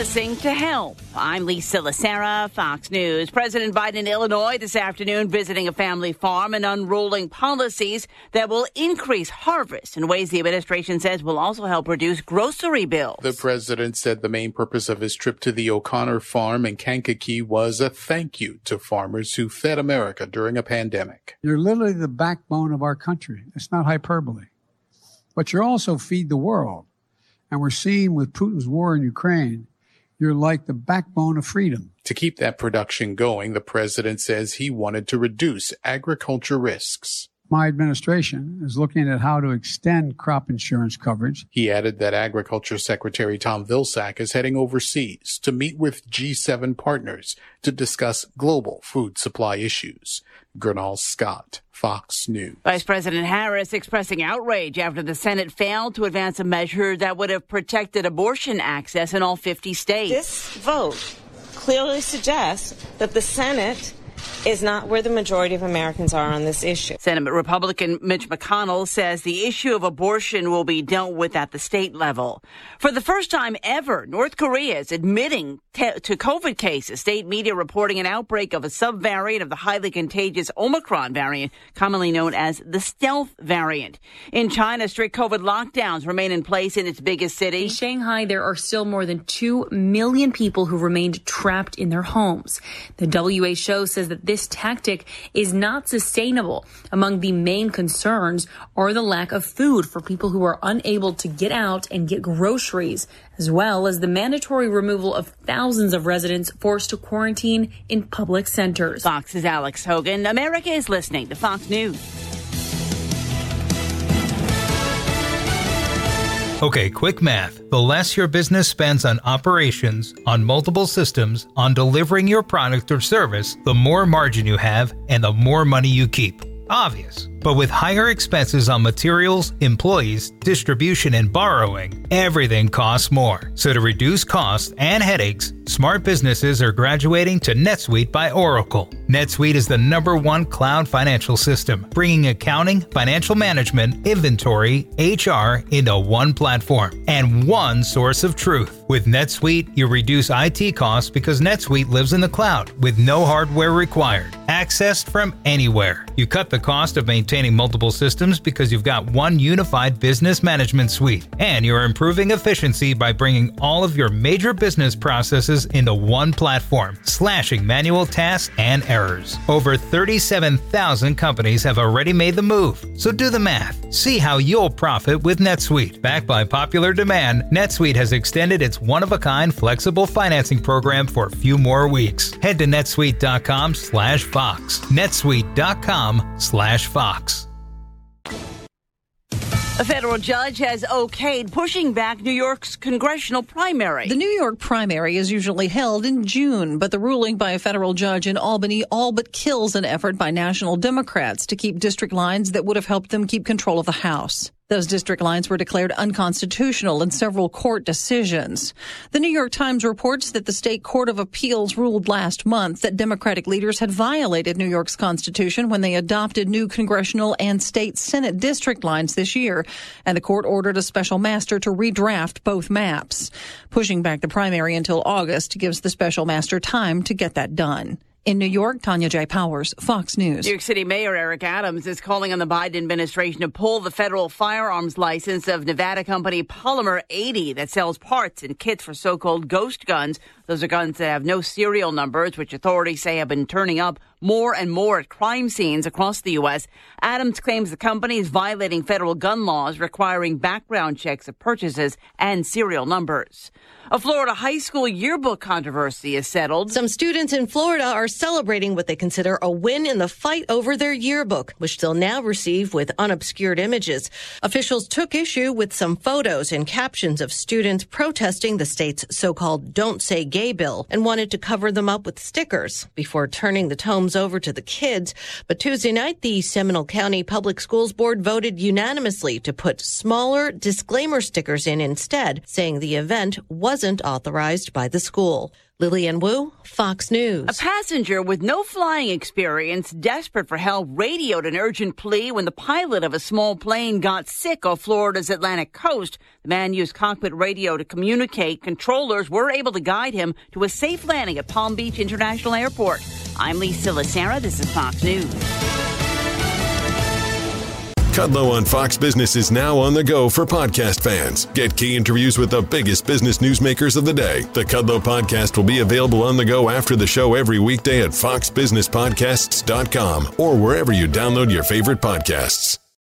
listening to Help. I'm Lisa Lacera, Fox News. President Biden in Illinois this afternoon visiting a family farm and unrolling policies that will increase harvest in ways the administration says will also help reduce grocery bills. The president said the main purpose of his trip to the O'Connor farm in Kankakee was a thank you to farmers who fed America during a pandemic. You're literally the backbone of our country. It's not hyperbole. But you also feed the world. And we're seeing with Putin's war in Ukraine, you're like the backbone of freedom. To keep that production going, the president says he wanted to reduce agriculture risks. My administration is looking at how to extend crop insurance coverage. He added that Agriculture Secretary Tom Vilsack is heading overseas to meet with G7 partners to discuss global food supply issues. Gernal Scott, Fox News. Vice President Harris expressing outrage after the Senate failed to advance a measure that would have protected abortion access in all 50 states. This vote clearly suggests that the Senate is not where the majority of Americans are on this issue. Senate Republican Mitch McConnell says the issue of abortion will be dealt with at the state level. For the first time ever, North Korea is admitting to COVID cases. State media reporting an outbreak of a subvariant of the highly contagious Omicron variant, commonly known as the stealth variant. In China, strict COVID lockdowns remain in place in its biggest city. In Shanghai, there are still more than 2 million people who remained trapped in their homes. The WHO says that this tactic is not sustainable. Among the main concerns are the lack of food for people who are unable to get out and get groceries, as well as the mandatory removal of thousands of residents forced to quarantine in public centers. Fox's Alex Hogan. America is listening to Fox News. Okay, quick math. The less your business spends on operations, on multiple systems, on delivering your product or service, the more margin you have and the more money you keep. Obvious. But with higher expenses on materials, employees, distribution, and borrowing, everything costs more. So to reduce costs and headaches, smart businesses are graduating to NetSuite by Oracle. NetSuite is the #1 cloud financial system, bringing accounting, financial management, inventory, HR into one platform and one source of truth. With NetSuite, you reduce IT costs because NetSuite lives in the cloud with no hardware required, accessed from anywhere. You cut the cost of maintaining multiple systems because you've got one unified business management suite, and you're improving efficiency by bringing all of your major business processes into one platform, slashing manual tasks and errors. Over 37,000 companies have already made the move, so do the math. See how you'll profit with NetSuite. Backed by popular demand, NetSuite has extended its one-of-a-kind flexible financing program for a few more weeks. Head to netsuite.com/Fox. netsuite.com/Fox. A federal judge has okayed pushing back New York's congressional primary. The New York primary is usually held in June, but the ruling by a federal judge in Albany all but kills an effort by national Democrats to keep district lines that would have helped them keep control of the House. Those district lines were declared unconstitutional in several court decisions. The New York Times reports that the state court of appeals ruled last month that Democratic leaders had violated New York's constitution when they adopted new congressional and state Senate district lines this year, and the court ordered a special master to redraft both maps. Pushing back the primary until August gives the special master time to get that done. In New York, Tanya J. Powers, Fox News. New York City Mayor Eric Adams is calling on the Biden administration to pull the federal firearms license of Nevada company Polymer 80 that sells parts and kits for so-called ghost guns. Those are guns that have no serial numbers, which authorities say have been turning up more and more at crime scenes across the U.S. Adams claims the company is violating federal gun laws requiring background checks of purchases and serial numbers. A Florida high school yearbook controversy is settled. Some students in Florida are celebrating what they consider a win in the fight over their yearbook, which they'll now receive with unobscured images. Officials took issue with some photos and captions of students protesting the state's so-called Don't Say Gay bill and wanted to cover them up with stickers before turning the tomes over to the kids. But Tuesday night, the Seminole County Public Schools Board voted unanimously to put smaller disclaimer stickers in instead, saying the event wasn't authorized by the school. Lillian Wu, Fox News. A passenger with no flying experience, desperate for help, radioed an urgent plea when the pilot of a small plane got sick off Florida's Atlantic coast. The man used cockpit radio to communicate. Controllers were able to guide him to a safe landing at Palm Beach International Airport. I'm Lisa Lacera. This is Fox News. Kudlow on Fox Business is now on the go for podcast fans. Get key interviews with the biggest business newsmakers of the day. The Kudlow podcast will be available on the go after the show every weekday at foxbusinesspodcasts.com or wherever you download your favorite podcasts.